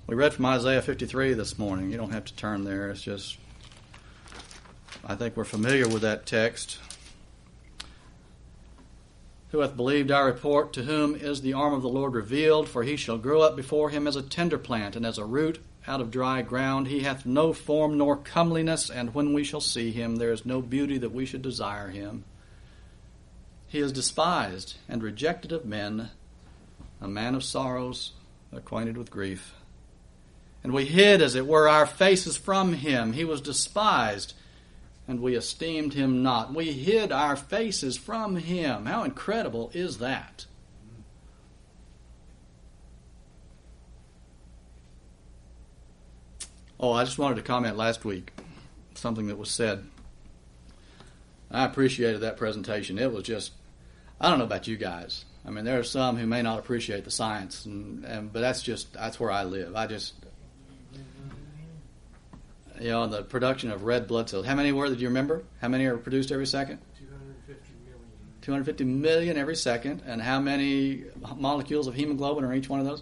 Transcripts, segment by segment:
We read from Isaiah 53 this morning. You don't have to turn there. It's just, I think we're familiar with that text. Who hath believed our report? To whom is the arm of the Lord revealed? For he shall grow up before him as a tender plant, and as a root out of dry ground. He hath no form nor comeliness, and when we shall see him, there is no beauty that we should desire him. He is despised and rejected of men, a man of sorrows, acquainted with grief. And we hid, as it were, our faces from him. He was despised, and we esteemed him not. We hid our faces from him. How incredible is that? Oh, I just wanted to comment last week, something that was said. I appreciated that presentation. It was just, I don't know about you guys. I mean, there are some who may not appreciate the science, but that's where I live. The production of red blood cells. How many were, did you remember? How many are produced every second? 250 million. 250 million every second. And how many molecules of hemoglobin are each one of those?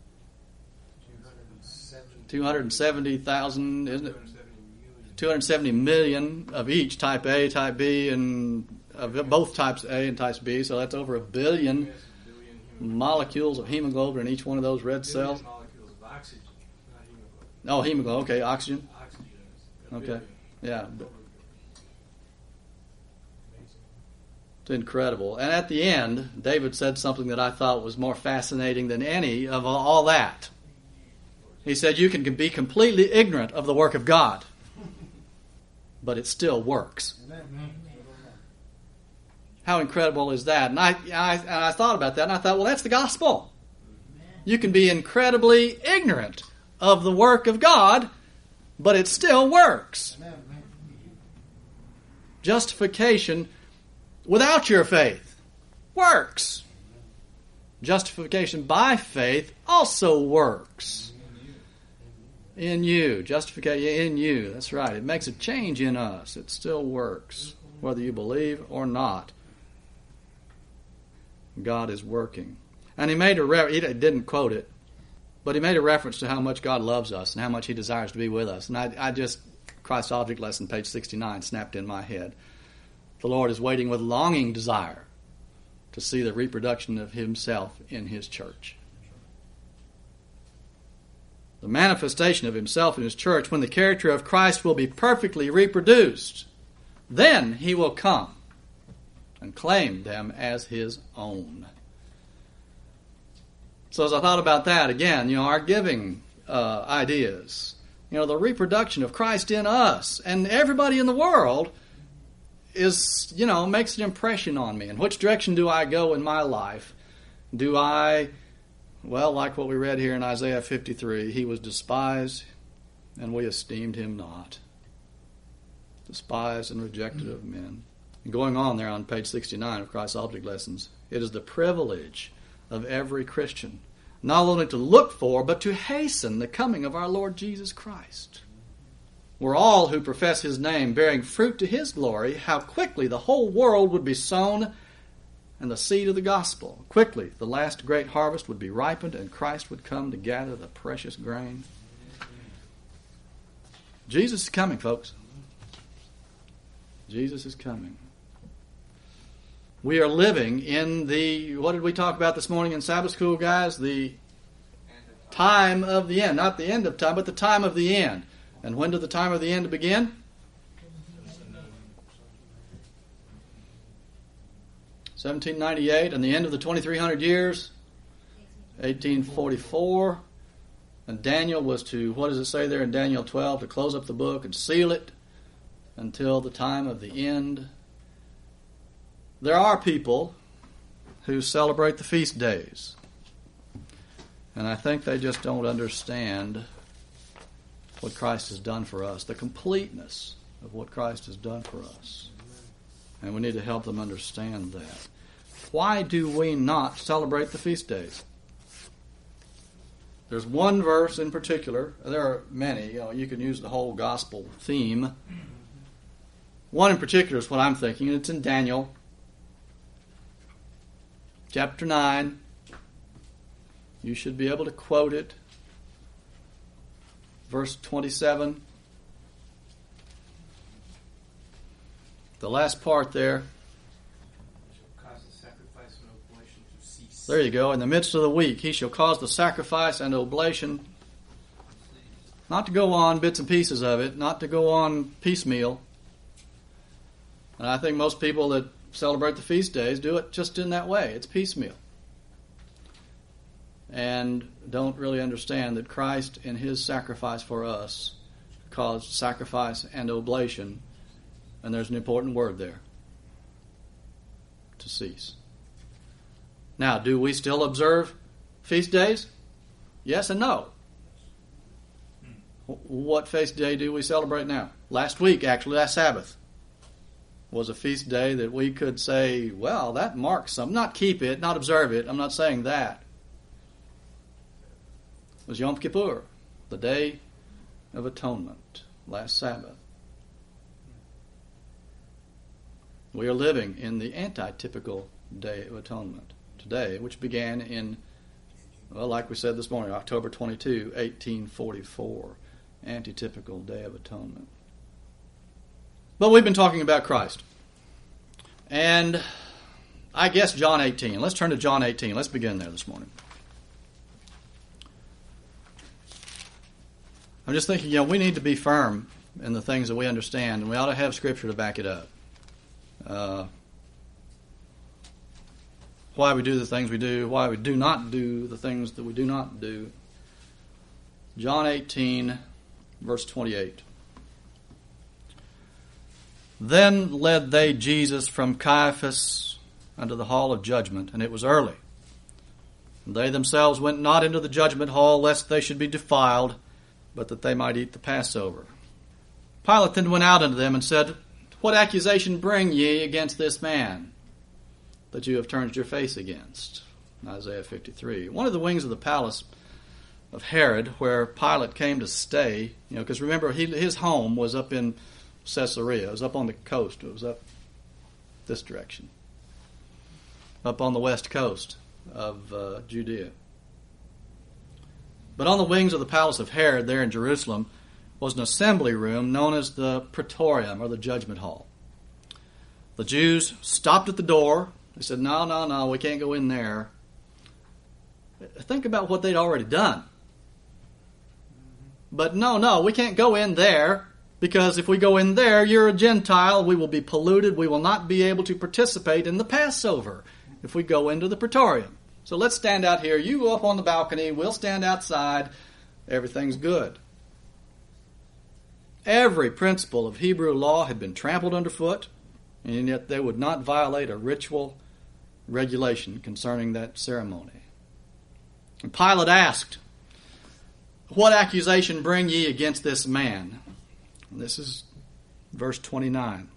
270,000, isn't it? 270 million of each, type A, type B, and both types A and types B. So that's over 1 billion molecules of hemoglobin in each one of those red cells. Molecules of oxygen, not hemoglobin. Oh, hemoglobin. Okay, oxygen. Okay, yeah. It's incredible. And at the end, David said something that I thought was more fascinating than any of all that. He said, you can be completely ignorant of the work of God, but it still works. How incredible is that? And I thought about that, and I thought, well, that's the gospel. You can be incredibly ignorant of the work of God, but it still works. Justification without your faith works. Justification by faith also works. In you. Justification in you. That's right. It makes a change in us. It still works. Whether you believe or not. God is working. And he didn't quote it, but he made a reference to how much God loves us and how much he desires to be with us. And I just, Christ's object lesson, page 69, snapped in my head. The Lord is waiting with longing desire to see the reproduction of himself in his church. The manifestation of himself in his church, when the character of Christ will be perfectly reproduced, then he will come and claim them as his own. So as I thought about that, again, our giving ideas, the reproduction of Christ in us and everybody in the world is, makes an impression on me. In which direction do I go in my life? Do I, like what we read here in Isaiah 53, he was despised and we esteemed him not. Despised and rejected of men. And going on there on page 69 of Christ's Object Lessons, it is the privilege of every Christian not only to look for, but to hasten the coming of our Lord Jesus Christ. Were all who profess his name bearing fruit to his glory, how quickly the whole world would be sown and the seed of the gospel. Quickly the last great harvest would be ripened and Christ would come to gather the precious grain. Jesus is coming, folks. Jesus is coming. We are living in what did we talk about this morning in Sabbath school, guys? The time of the end. Not the end of time, but the time of the end. And when did the time of the end begin? 1798, and the end of the 2300 years? 1844. And Daniel was to, what does it say there in Daniel 12? To close up the book and seal it until the time of the end. There are people who celebrate the feast days. And I think they just don't understand what Christ has done for us, the completeness of what Christ has done for us. And we need to help them understand that. Why do we not celebrate the feast days? There's one verse in particular. There are many. You can use the whole gospel theme. One in particular is what I'm thinking, and it's in Daniel chapter 9. You should be able to quote it. verse 27. The last part there. Shall cause the sacrifice and oblation to cease. There you go. In the midst of the week, he shall cause the sacrifice and oblation not to go on bits and pieces of it, not to go on piecemeal. And I think most people that celebrate the feast days do it just in that way. It's piecemeal. And don't really understand that Christ in his sacrifice for us caused sacrifice and oblation, and there's an important word there, to cease. Now, do we still observe feast days? Yes and no. What feast day do we celebrate now? Last week, actually, last Sabbath, was a feast day that we could say, well, that marks something. Not keep it, not observe it. I'm not saying that. It was Yom Kippur, the Day of Atonement, last Sabbath. We are living in the anti-typical Day of Atonement today, which began in, well, like we said this morning, October 22, 1844. Anti-typical Day of Atonement. But we've been talking about Christ. And I guess John 18. Let's turn to John 18. Let's begin there this morning. I'm just thinking, we need to be firm in the things that we understand, and we ought to have Scripture to back it up. Why we do the things we do, why we do not do the things that we do not do. John 18, verse 28. Then led they Jesus from Caiaphas unto the hall of judgment, and it was early. And they themselves went not into the judgment hall, lest they should be defiled, but that they might eat the Passover. Pilate then went out unto them and said, What accusation bring ye against this man, that you have turned your face against? Isaiah 53. One of the wings of the palace of Herod, where Pilate came to stay, because remember, his home was up in Caesarea. It was up on the coast. It was up this direction, up on the west coast of Judea. But on the wings of the palace of Herod there in Jerusalem was an assembly room known as the Praetorium, or the judgment hall. The Jews stopped at the door. They said, no, we can't go in there. Think about what they'd already done. But no, we can't go in there, because if we go in there, you're a Gentile, we will be polluted, we will not be able to participate in the Passover if we go into the Praetorium. So let's stand out here, you go up on the balcony, we'll stand outside, everything's good. Every principle of Hebrew law had been trampled underfoot, and yet they would not violate a ritual regulation concerning that ceremony. And Pilate asked, What accusation bring ye against this man? And this is verse 29.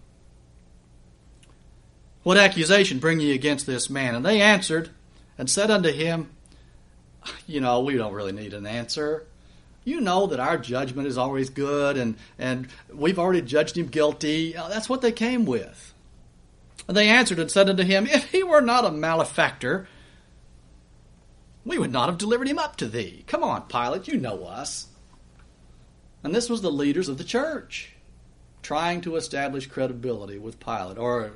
What accusation bring ye against this man? And they answered and said unto him, we don't really need an answer. You know that our judgment is always good, and we've already judged him guilty. That's what they came with. And they answered and said unto him, If he were not a malefactor, we would not have delivered him up to thee. Come on, Pilate, you know us. And this was the leaders of the church trying to establish credibility with Pilate. Or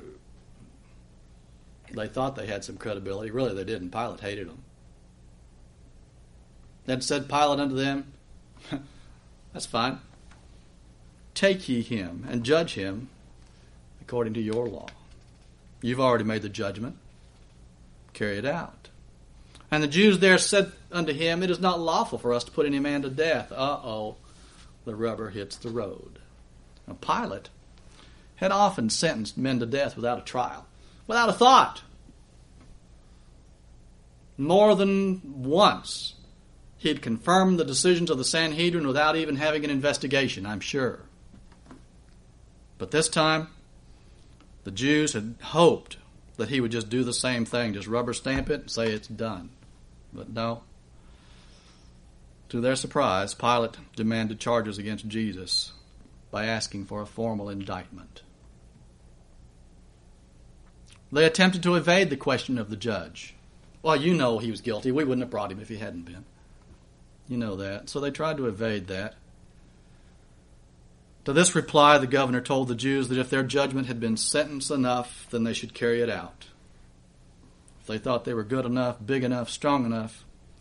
they thought they had some credibility. Really, they didn't. Pilate hated them. Then said Pilate unto them, That's fine. Take ye him and judge him according to your law. You've already made the judgment. Carry it out. And the Jews there said unto him, It is not lawful for us to put any man to death. The rubber hits the road. Now, Pilate had often sentenced men to death without a trial, without a thought. More than once, he had confirmed the decisions of the Sanhedrin without even having an investigation, I'm sure. But this time, the Jews had hoped that he would just do the same thing, just rubber stamp it and say it's done. But no. To their surprise, Pilate demanded charges against Jesus by asking for a formal indictment. They attempted to evade the question of the judge. Well, you know he was guilty. We wouldn't have brought him if he hadn't been. You know that. So they tried to evade that. To this reply, the governor told the Jews that if their judgment had been sentence enough, then they should carry it out. If they thought they were good enough, big enough, strong enough.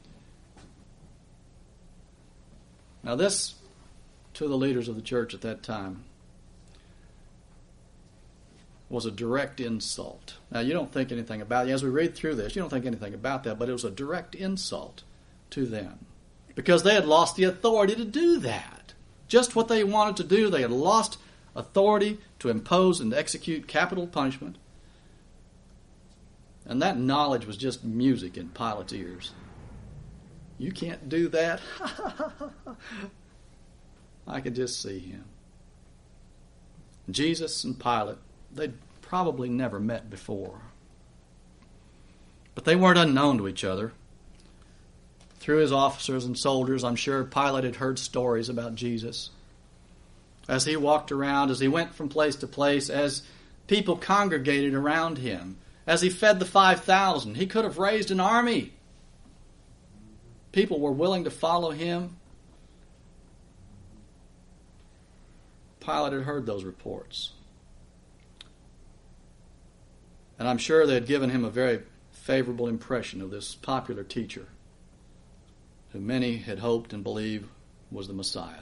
Now this, to the leaders of the church at that time, was a direct insult. Now you don't think anything about it. As we read through this, you don't think anything about that, but it was a direct insult to them. Because they had lost the authority to do that. Just what they wanted to do. They had lost authority to impose and execute capital punishment. And that knowledge was just music in Pilate's ears. You can't do that? I could just see him. Jesus and Pilate, they'd probably never met before. But they weren't unknown to each other. Through his officers and soldiers, I'm sure Pilate had heard stories about Jesus. As he walked around, as he went from place to place, as people congregated around him, as he fed the 5,000, he could have raised an army. People were willing to follow him. Pilate had heard those reports. And I'm sure they had given him a very favorable impression of this popular teacher, who many had hoped and believed was the Messiah.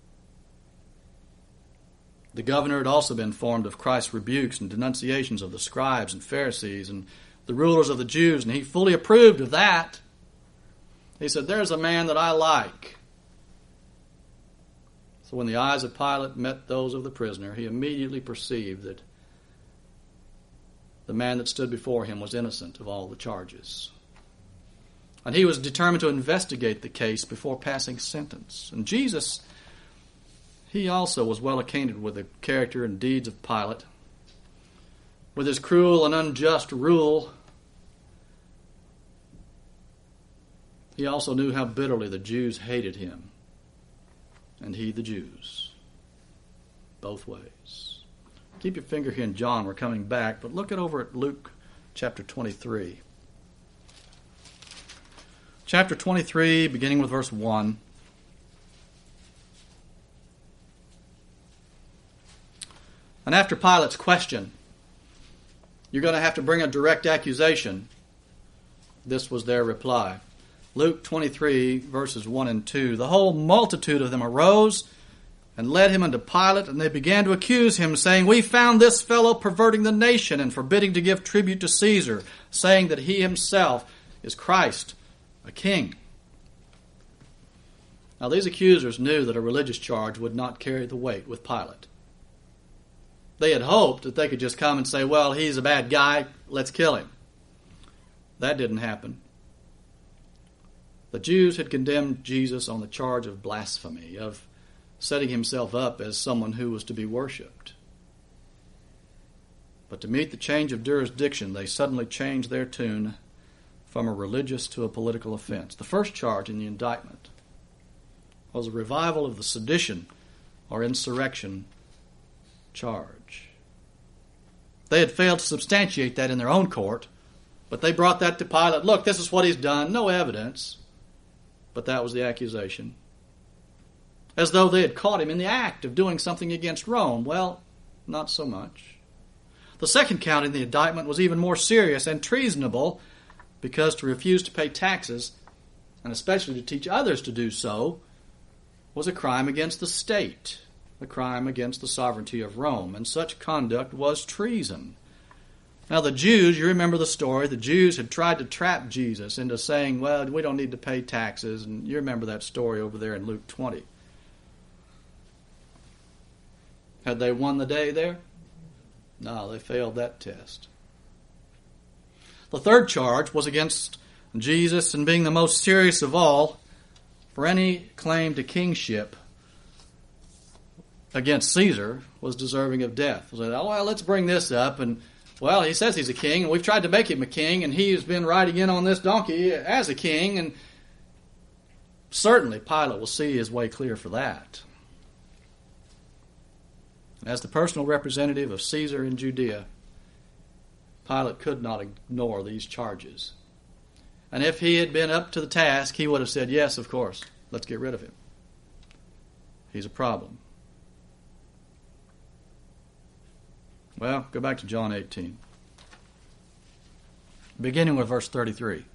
The governor had also been informed of Christ's rebukes and denunciations of the scribes and Pharisees and the rulers of the Jews, and he fully approved of that. He said, "There's a man that I like." So when the eyes of Pilate met those of the prisoner, he immediately perceived that the man that stood before him was innocent of all the charges. And he was determined to investigate the case before passing sentence. And Jesus, he also was well acquainted with the character and deeds of Pilate, with his cruel and unjust rule. He also knew how bitterly the Jews hated him, and he the Jews. Both ways. Keep your finger here in John. We're coming back, but look over at Luke chapter 23. Chapter 23, beginning with verse 1. And after Pilate's question, "You're going to have to bring a direct accusation," this was their reply. Luke 23, verses 1 and 2. "The whole multitude of them arose and led him unto Pilate, and they began to accuse him, saying, 'We found this fellow perverting the nation and forbidding to give tribute to Caesar, saying that he himself is Christ, a king.'" Now these accusers knew that a religious charge would not carry the weight with Pilate. They had hoped that they could just come and say, "Well, he's a bad guy, let's kill him." That didn't happen. The Jews had condemned Jesus on the charge of blasphemy, of setting himself up as someone who was to be worshipped. But to meet the change of jurisdiction, they suddenly changed their tune from a religious to a political offense. The first charge in the indictment was a revival of the sedition or insurrection charge. They had failed to substantiate that in their own court, but they brought that to Pilate. "Look, this is what he's done. No evidence." But that was the accusation. As though they had caught him in the act of doing something against Rome. Well, not so much. The second count in the indictment was even more serious and treasonable, because to refuse to pay taxes, and especially to teach others to do so, was a crime against the state, a crime against the sovereignty of Rome, and such conduct was treason. Now the Jews, you remember the story, the Jews had tried to trap Jesus into saying, "Well, we don't need to pay taxes," and you remember that story over there in Luke 20. Had they won the day there? No, they failed that test. The third charge was against Jesus, and being the most serious of all, for any claim to kingship against Caesar was deserving of death. They said, "Oh, well, let's bring this up, and well, he says he's a king, and we've tried to make him a king, and he's been riding in on this donkey as a king, and certainly Pilate will see his way clear for that." As the personal representative of Caesar in Judea, Pilate could not ignore these charges. And if he had been up to the task, he would have said, "Yes, of course, let's get rid of him. He's a problem." Well, go back to John 18. Beginning with verse 33.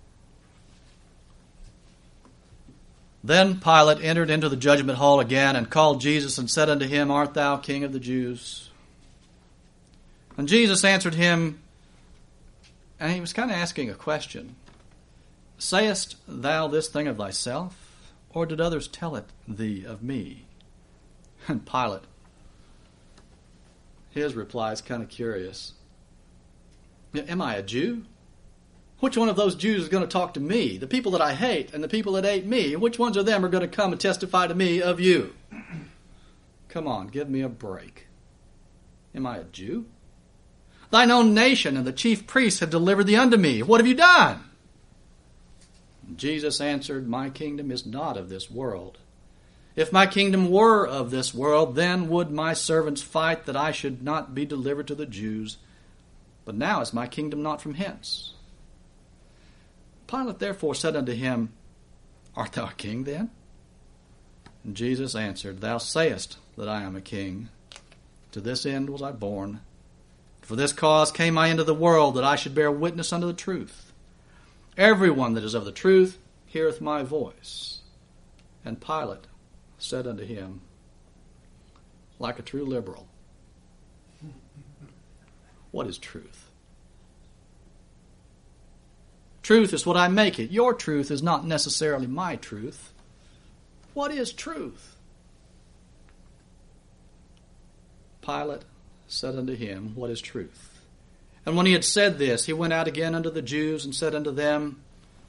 Then Pilate entered into the judgment hall again, and called Jesus, and said unto him, Art thou King of the Jews? And Jesus answered him, and he was kind of asking a question. Sayest thou this thing of thyself, or did others tell it thee of me? And Pilate, his reply is kind of curious. Am I a Jew? Which one of those Jews is going to talk to me? The people that I hate and the people that hate me. Which ones of them are going to come and testify to me of you? Come on, give me a break. Am I a Jew? Thine own nation and the chief priests have delivered thee unto me. What have you done? Jesus answered, My kingdom is not of this world. If my kingdom were of this world, then would my servants fight that I should not be delivered to the Jews. But now is my kingdom not from hence. Pilate therefore said unto him, Art thou a king then? And Jesus answered, Thou sayest that I am a king. To this end was I born. For this cause came I into the world, that I should bear witness unto the truth. Everyone that is of the truth heareth my voice. And Pilate said unto him, Like a true liberal, what is truth? Truth is what I make it. Your truth is not necessarily my truth. What is truth? Pilate said unto him, What is truth? And when he had said this, he went out again unto the Jews and said unto them,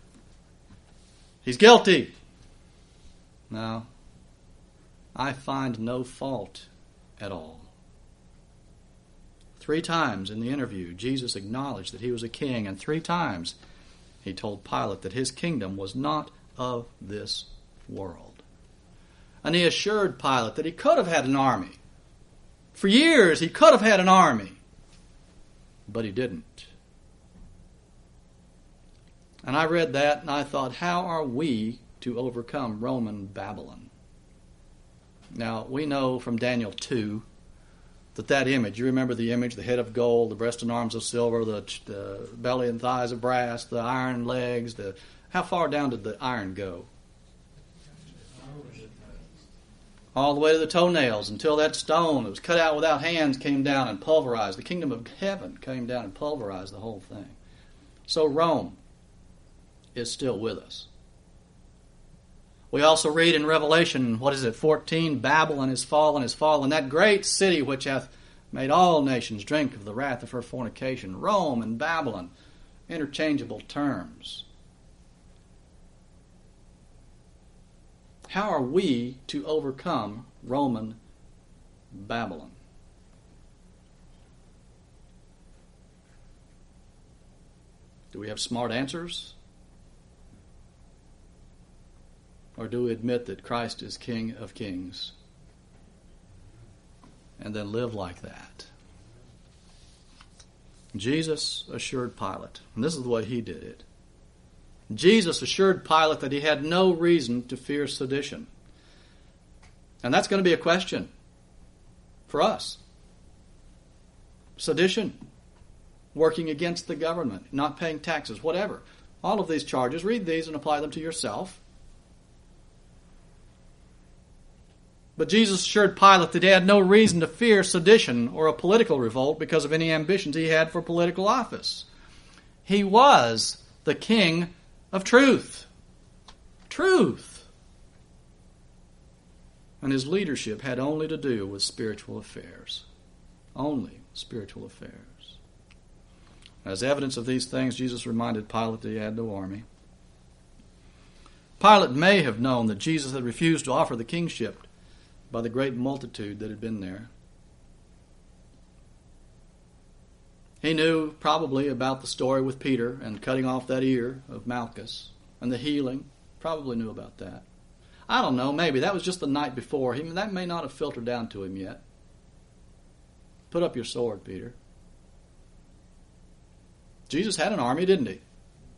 He's guilty. Now, I find no fault at all. 3 times in the interview, Jesus acknowledged that he was a king, and 3 times he told Pilate that his kingdom was not of this world. And he assured Pilate that he could have had an army. For years he could have had an army. But he didn't. And I read that and I thought, how are we to overcome Roman Babylon? Now, we know from Daniel 2 that image, you remember the image, the head of gold, the breast and arms of silver, the belly and thighs of brass, the iron legs, how far down did the iron go? All the way to the toenails, until that stone that was cut out without hands came down and pulverized. The kingdom of heaven came down and pulverized the whole thing. So Rome is still with us. We also read in Revelation, 14, Babylon is fallen, that great city which hath made all nations drink of the wrath of her fornication. Rome and Babylon, interchangeable terms. How are we to overcome Roman Babylon? Do we have smart answers? Or do we admit that Christ is King of Kings and then live like that? Jesus assured Pilate, and this is the way he did it. Jesus assured Pilate that he had no reason to fear sedition. And that's going to be a question for us. Sedition, working against the government, not paying taxes, whatever. All of these charges, read these and apply them to yourself. But Jesus assured Pilate that he had no reason to fear sedition or a political revolt because of any ambitions he had for political office. He was the King of truth. Truth. And his leadership had only to do with spiritual affairs. Only spiritual affairs. As evidence of these things, Jesus reminded Pilate that he had no army. Pilate may have known that Jesus had refused to offer the kingship by the great multitude that had been there. He knew probably about the story with Peter and cutting off that ear of Malchus and the healing. Probably knew about that. I don't know, maybe that was just the night before. That may not have filtered down to him yet. Put up your sword, Peter. Jesus had an army, didn't he?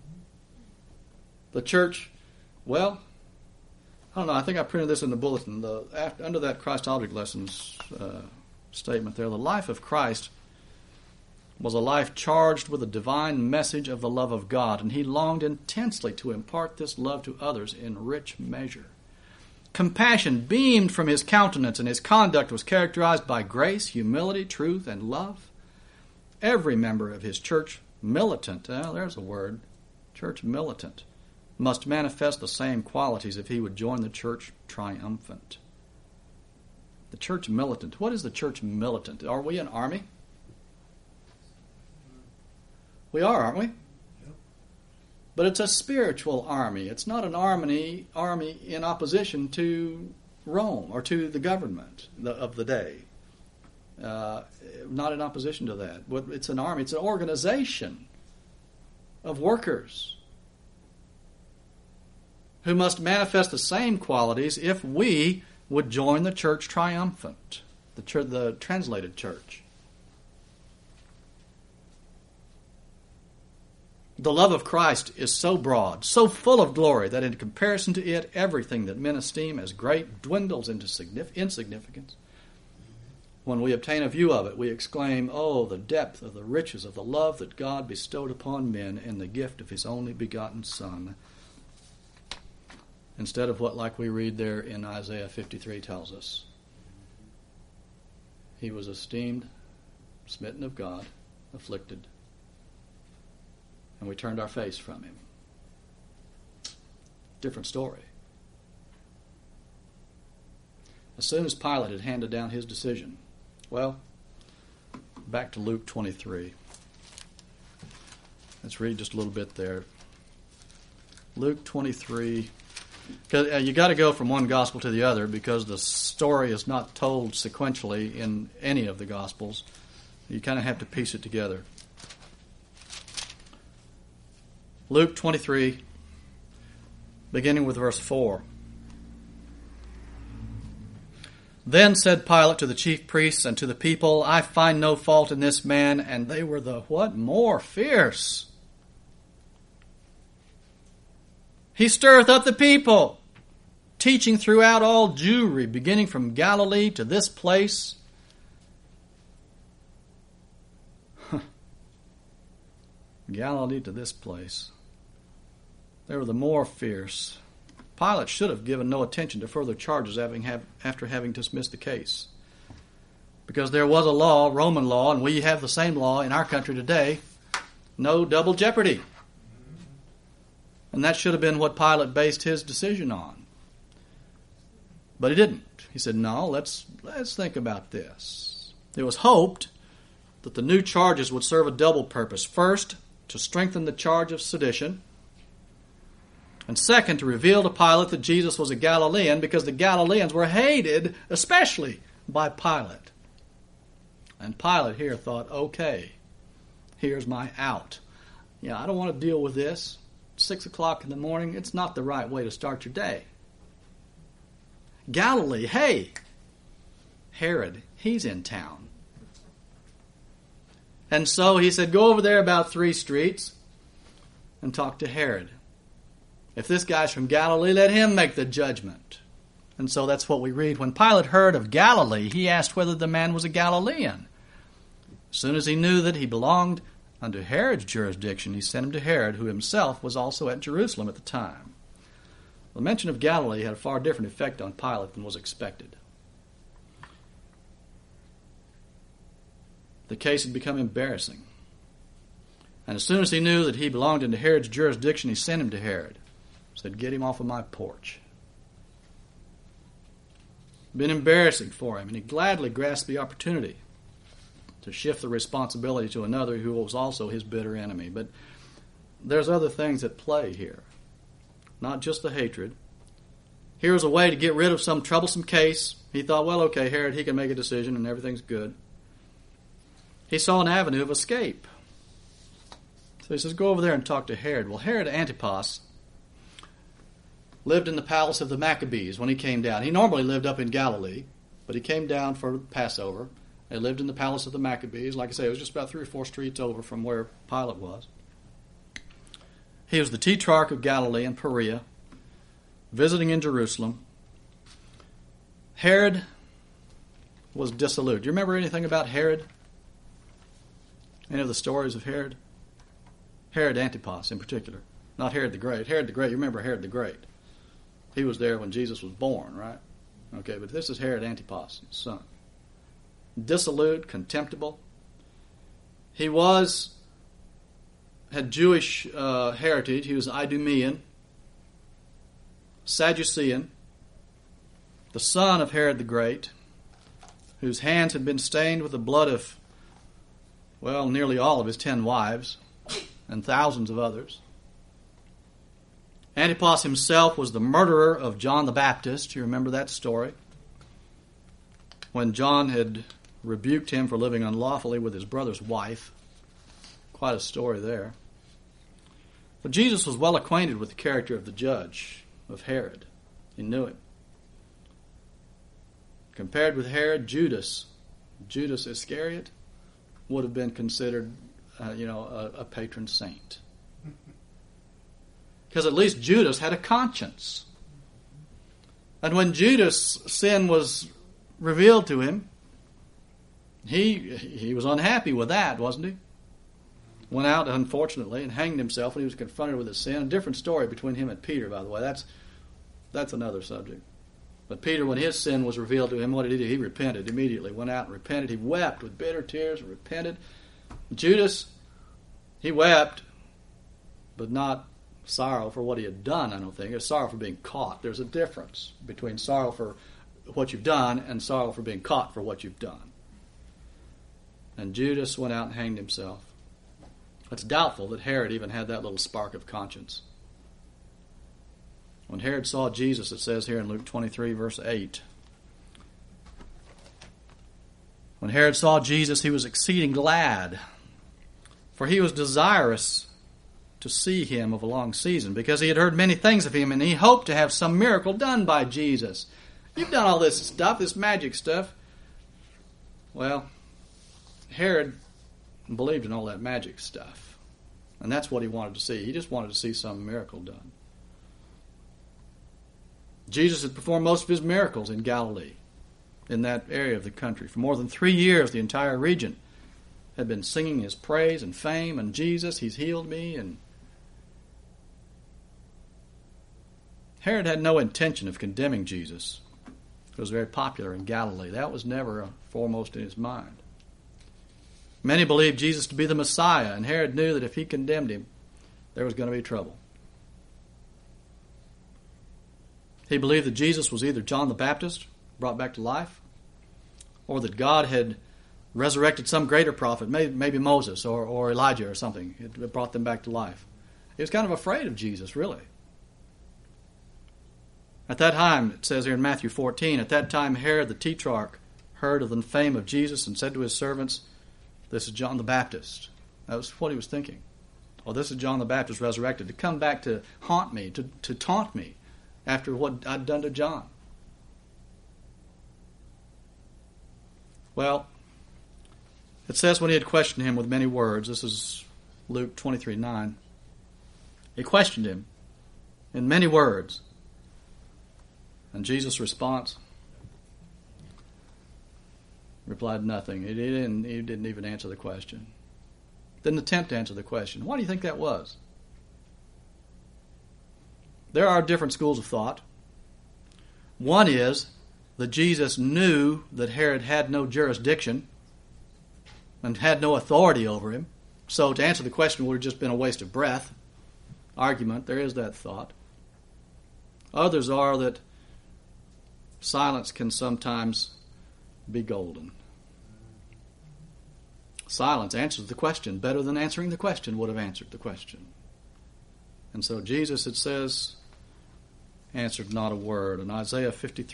The church, well, I don't know, I think I printed this in the bulletin. Under that Christ Object Lessons statement there, the life of Christ was a life charged with the divine message of the love of God, and he longed intensely to impart this love to others in rich measure. Compassion beamed from his countenance, and his conduct was characterized by grace, humility, truth, and love. Every member of his church militant, there's a word, church militant, must manifest the same qualities if he would join the church triumphant. The church militant. What is the church militant? Are we an army? We are, aren't we? Yep. But it's a spiritual army. It's not an army in opposition to Rome or to the government of the day. Not in opposition to that. It's an army. It's an organization of workers who must manifest the same qualities if we would join the church triumphant, the translated church. The love of Christ is so broad, so full of glory, that in comparison to it, everything that men esteem as great dwindles into insignificance. When we obtain a view of it, we exclaim, "Oh, the depth of the riches of the love that God bestowed upon men in the gift of his only begotten Son." Instead of what, like we read there in Isaiah 53, tells us. He was esteemed, smitten of God, afflicted, and we turned our face from him. Different story. As soon as Pilate had handed down his decision, well, back to Luke 23. Let's read just a little bit there. Luke 23. Because you got to go from one gospel to the other because the story is not told sequentially in any of the gospels. You kind of have to piece it together. Luke 23, beginning with verse 4. Then said Pilate to the chief priests and to the people, "I find no fault in this man." And they were the what? More fierce. "He stirreth up the people, teaching throughout all Jewry, beginning from Galilee to this place." Galilee to this place. They were the more fierce. Pilate should have given no attention to further charges after having dismissed the case. Because there was a law, Roman law, and we have the same law in our country today, no double jeopardy. And that should have been what Pilate based his decision on. But he didn't. He said, no, let's think about this. It was hoped that the new charges would serve a double purpose. First, to strengthen the charge of sedition. And second, to reveal to Pilate that Jesus was a Galilean, because the Galileans were hated, especially by Pilate. And Pilate here thought, okay, here's my out. I don't want to deal with this. 6 o'clock in the morning, it's not the right way to start your day. Galilee, hey, Herod, he's in town. And so he said, go over there about 3 streets and talk to Herod. If this guy's from Galilee, let him make the judgment. And so that's what we read. When Pilate heard of Galilee, he asked whether the man was a Galilean. As soon as he knew that he belonged under Herod's jurisdiction, he sent him to Herod, who himself was also at Jerusalem at the time. The mention of Galilee had a far different effect on Pilate than was expected. The case had become embarrassing. And as soon as he knew that he belonged into Herod's jurisdiction, he sent him to Herod. Said, get him off of my porch. Been embarrassing for him, and he gladly grasped the opportunity to shift the responsibility to another who was also his bitter enemy. But there's other things at play here. Not just the hatred. Here's a way to get rid of some troublesome case. He thought, well, okay, Herod, he can make a decision and everything's good. He saw an avenue of escape. So he says, go over there and talk to Herod. Well, Herod Antipas lived in the palace of the Maccabees when he came down. He normally lived up in Galilee, but he came down for Passover. They lived in the palace of the Maccabees. Like I say, it was just about 3 or 4 streets over from where Pilate was. He was the tetrarch of Galilee and Perea, visiting in Jerusalem. Herod was dissolute. Do you remember anything about Herod? Any of the stories of Herod? Herod Antipas in particular. Not Herod the Great. Herod the Great, you remember Herod the Great. He was there when Jesus was born, right? Okay, but this is Herod Antipas, his son. Dissolute, contemptible. He had Jewish heritage. He was Idumean, Sadducean, the son of Herod the Great, whose hands had been stained with the blood of, well, nearly all of his 10 wives and thousands of others. Antipas himself was the murderer of John the Baptist. You remember that story? When John had rebuked him for living unlawfully with his brother's wife. Quite a story there. But Jesus was well acquainted with the character of the judge, of Herod. He knew him. Compared with Herod, Judas Iscariot would have been considered, a patron saint. Because at least Judas had a conscience. And when Judas' sin was revealed to him, he was unhappy with that, wasn't he? Went out, unfortunately, and hanged himself when he was confronted with his sin. A different story between him and Peter, by the way. That's another subject. But Peter, when his sin was revealed to him, what did he do? He repented immediately. Went out and repented. He wept with bitter tears and repented. Judas, he wept, but not sorrow for what he had done, I don't think. It was sorrow for being caught. There's a difference between sorrow for what you've done and sorrow for being caught for what you've done. And Judas went out and hanged himself. It's doubtful that Herod even had that little spark of conscience. When Herod saw Jesus, it says here in Luke 23, verse 8, when Herod saw Jesus, he was exceeding glad, for he was desirous to see him of a long season, because he had heard many things of him, and he hoped to have some miracle done by Jesus. You've done all this stuff, this magic stuff. Well, Herod believed in all that magic stuff. And that's what he wanted to see. He just wanted to see some miracle done. Jesus had performed most of his miracles in Galilee, in that area of the country. For more than 3 years, the entire region had been singing his praise and fame, and Jesus, he's healed me. And Herod had no intention of condemning Jesus. He was very popular in Galilee. That was never foremost in his mind. Many believed Jesus to be the Messiah, and Herod knew that if he condemned him, there was going to be trouble. He believed that Jesus was either John the Baptist, brought back to life, or that God had resurrected some greater prophet, maybe Moses or Elijah or something. It brought them back to life. He was kind of afraid of Jesus, really. At that time, it says here in Matthew 14, at that time Herod the Tetrarch heard of the fame of Jesus and said to his servants, "This is John the Baptist." That was what he was thinking. Oh, this is John the Baptist resurrected to come back to haunt me, to taunt me after what I'd done to John. Well, it says when he had questioned him with many words, this is Luke 23:9, he questioned him in many words. And Jesus' response replied nothing. He didn't even answer the question. Didn't attempt to answer the question. Why do you think that was? There are different schools of thought. One is that Jesus knew that Herod had no jurisdiction and had no authority over him. So to answer the question would have just been a waste of breath. Argument, there is that thought. Others are that silence can sometimes be golden. Silence answers the question better than answering the question would have answered the question. And so Jesus, it says, answered not a word. And Isaiah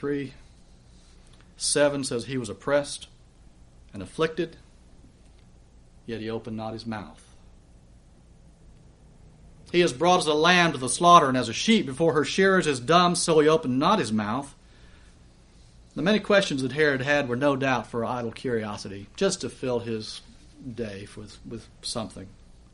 53:7 says, he was oppressed and afflicted, yet he opened not his mouth. He is brought as a lamb to the slaughter, and as a sheep before her shearers is dumb, so he opened not his mouth. The many questions that Herod had were no doubt for idle curiosity, just to fill his day with something.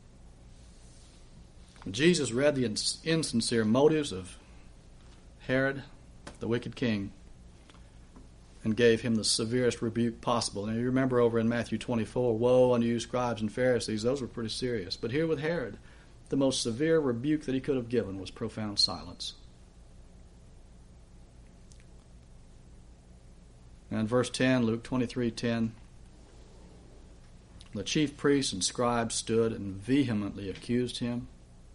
When Jesus read the insincere motives of Herod, the wicked king, and gave him the severest rebuke possible. And you remember over in Matthew 24, woe unto you, scribes and Pharisees. Those were pretty serious. But here with Herod, the most severe rebuke that he could have given was profound silence. And verse 10, Luke 23:10, the chief priests and scribes stood and vehemently accused him.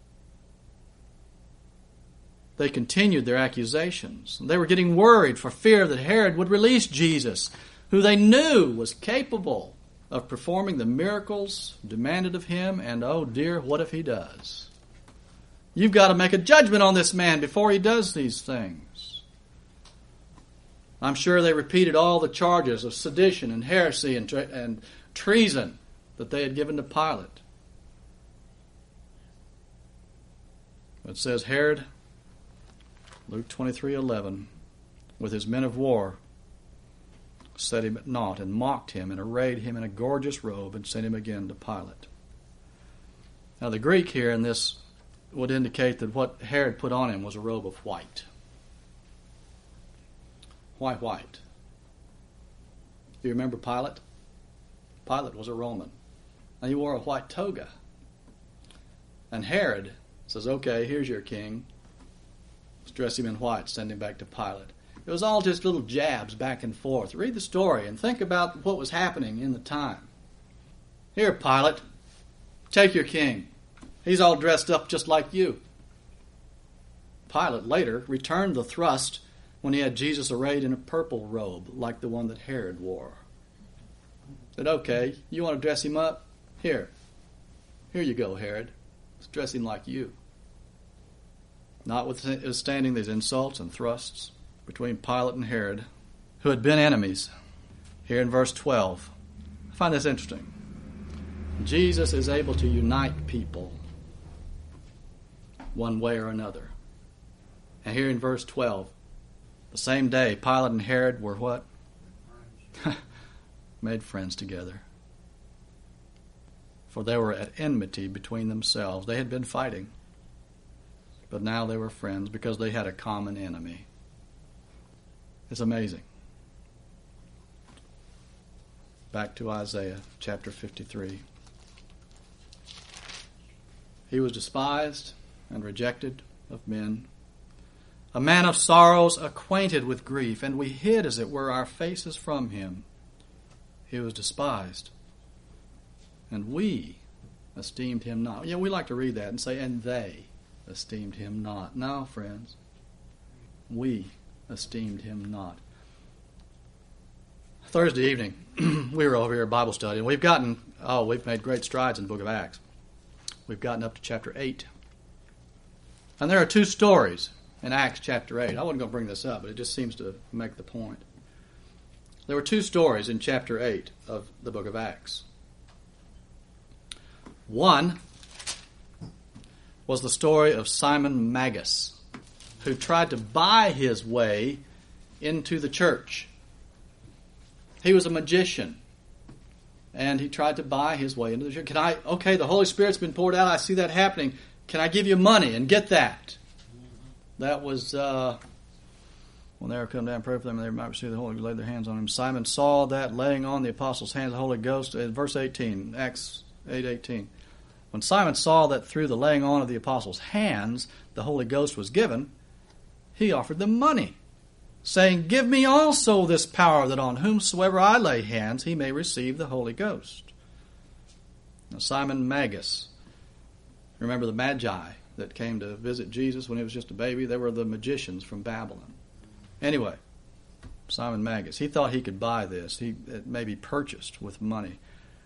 They continued their accusations. They were getting worried for fear that Herod would release Jesus, who they knew was capable of performing the miracles demanded of him, and oh dear, what if he does? You've got to make a judgment on this man before he does these things. I'm sure they repeated all the charges of sedition and heresy and treason that they had given to Pilate. It says Herod, Luke 23:11, with his men of war, set him at naught and mocked him and arrayed him in a gorgeous robe and sent him again to Pilate. Now the Greek here in this would indicate that what Herod put on him was a robe of white. Why white? Do you remember Pilate? Pilate was a Roman. And he wore a white toga. And Herod says, okay, here's your king. Let's dress him in white, send him back to Pilate. It was all just little jabs back and forth. Read the story and think about what was happening in the time. Here, Pilate, take your king. He's all dressed up just like you. Pilate later returned the thrust when he had Jesus arrayed in a purple robe like the one that Herod wore. Said, okay, you want to dress him up? Here you go, Herod. Let's dress him like you. Notwithstanding these insults and thrusts between Pilate and Herod, who had been enemies, here in verse 12, I find this interesting. Jesus is able to unite people one way or another. And here in verse 12, the same day, Pilate and Herod were what? Made friends together. For they were at enmity between themselves. They had been fighting. But now they were friends because they had a common enemy. It's amazing. Back to Isaiah chapter 53. He was despised and rejected of men, a man of sorrows, acquainted with grief, and we hid, as it were, our faces from him. He was despised, and we esteemed him not. Yeah, we like to read that and say, and they esteemed him not. No, friends, we esteemed him not. Thursday evening, we were over here at Bible study, and we've made great strides in the book of Acts. We've gotten up to chapter 8. And there are two stories in Acts chapter 8. I wasn't going to bring this up, but it just seems to make the point. There were two stories in chapter 8 of the book of Acts. One was the story of Simon Magus, who tried to buy his way into the church. He was a magician, and he tried to buy his way into the church. The Holy Spirit's been poured out. I see that happening. Can I give you money and get that? That was when they were come down and pray for them, and they might receive the Holy Ghost, laid their hands on him. Simon saw that, laying on the apostles' hands the Holy Ghost. Verse 18, Acts 8:18. When Simon saw that through the laying on of the apostles' hands the Holy Ghost was given, he offered them money, saying, give me also this power, that on whomsoever I lay hands he may receive the Holy Ghost. Now Simon Magus, remember the Magi that came to visit Jesus when he was just a baby? They were the magicians from Babylon. Anyway, Simon Magus, he thought he could buy this. It may be purchased with money.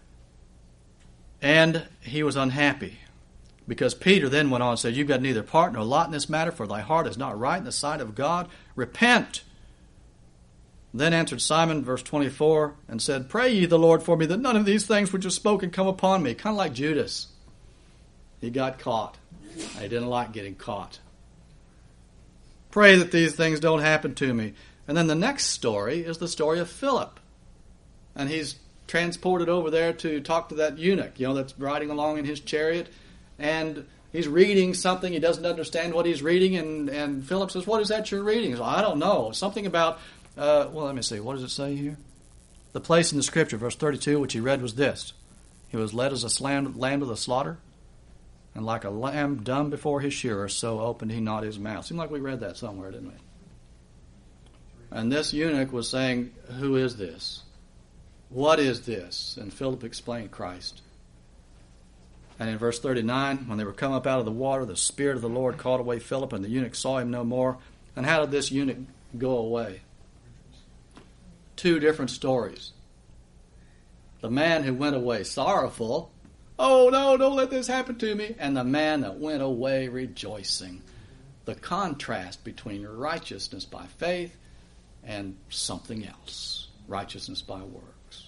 And he was unhappy, because Peter then went on and said, you've got neither part nor lot in this matter, for thy heart is not right in the sight of God. Repent. Then answered Simon, verse 24, and said, pray ye the Lord for me, that none of these things which are spoken come upon me. Kind of like Judas. He got caught. He didn't like getting caught. Pray that these things don't happen to me. And then the next story is the story of Philip. And he's transported over there to talk to that eunuch, that's riding along in his chariot. And he's reading something. He doesn't understand what he's reading. And Philip says, what is that you're reading? He says, I don't know. Something about Well, let me see. What does it say here? The place in the Scripture, verse 32, which he read was this. He was led as a lamb to the slaughter, and like a lamb dumb before his shearer, so opened he not his mouth. Seemed like we read that somewhere, didn't we? And this eunuch was saying, who is this? What is this? And Philip explained Christ. And in verse 39, when they were come up out of the water, the Spirit of the Lord called away Philip, and the eunuch saw him no more. And how did this eunuch go away? Two different stories. The man who went away sorrowful, oh no, don't let this happen to me. And the man that went away rejoicing. The contrast between righteousness by faith and something else. Righteousness by works.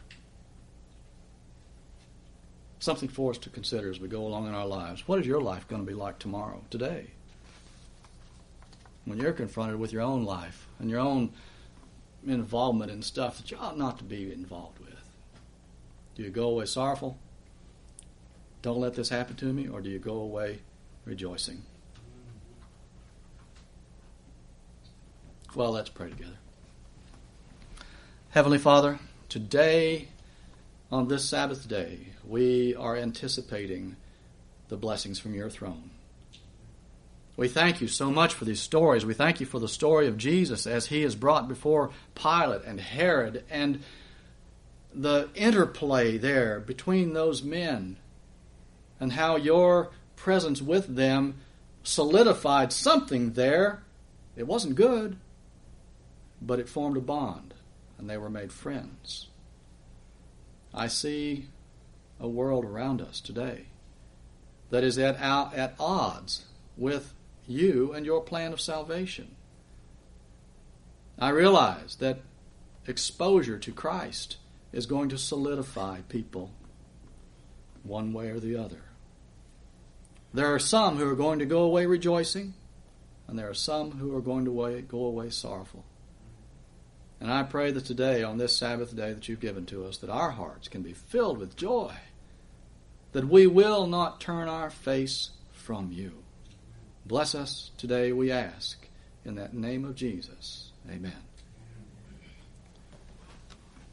Something for us to consider as we go along in our lives. What is your life going to be like tomorrow, today? When you're confronted with your own life and your own involvement in stuff that you ought not to be involved with. Do you go away sorrowful? Don't let this happen to me, or do you go away rejoicing? Well, let's pray together. Heavenly Father, today, on this Sabbath day, we are anticipating the blessings from your throne. We thank you so much for these stories. We thank you for the story of Jesus as he is brought before Pilate and Herod, and the interplay there between those men, and how your presence with them solidified something there. It wasn't good, but it formed a bond, and they were made friends. I see a world around us today that is at odds with you and your plan of salvation. I realize that exposure to Christ is going to solidify people one way or the other. There are some who are going to go away rejoicing, and there are some who are going to go away sorrowful. And I pray that today, on this Sabbath day that you've given to us, that our hearts can be filled with joy, that we will not turn our face from you. Bless us today, we ask, in that name of Jesus. Amen.